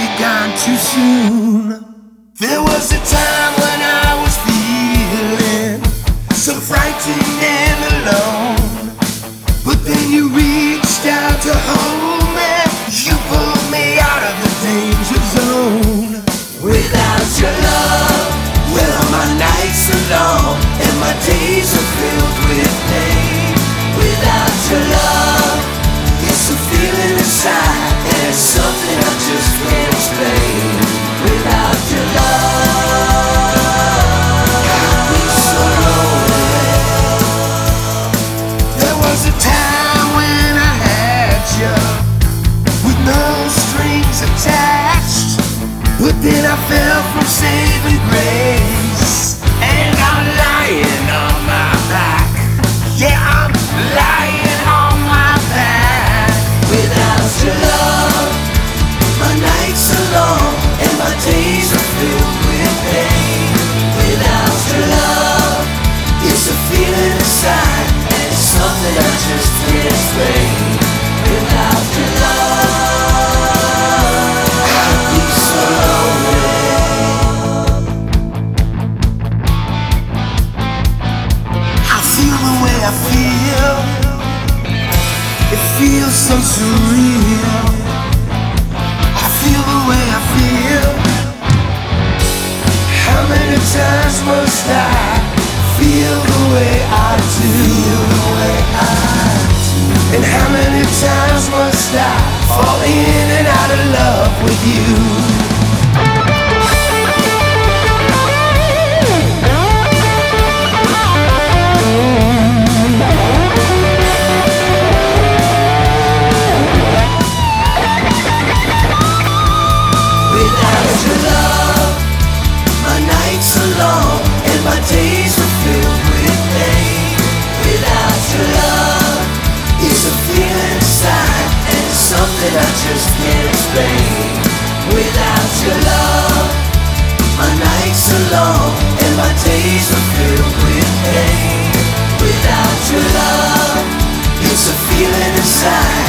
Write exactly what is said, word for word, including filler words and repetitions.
be gone too soon. There was a time when I was feeling so frightened and alone, but then you reached out to hold me. You pulled me out of the danger zone. Without your love, well, my nights are long and my days are filled with pain. Without your love, it's a feeling inside, and it's something I just can't explain. Without your love, I'd be so lonely. There was a time when I had you with no strings attached, but then I fell from saving grace, and I'm lying on my back. Yeah, I'm lying on my back. Without your love, my nights are long and my days are filled with pain. Without your love, it's a feeling inside, and it's something I just can't explain. Without your love, I'd be so lonely. I feel the way I feel. It feels so surreal. I feel the way I feel. How many times must I feel the way I do? The way I do. And how many times must I fall in and out of love with you? My days are filled with pain. Without your love, it's a feeling inside, and it's something I just can't explain. Without your love, my nights are long and my days are filled with pain. Without your love, it's a feeling inside,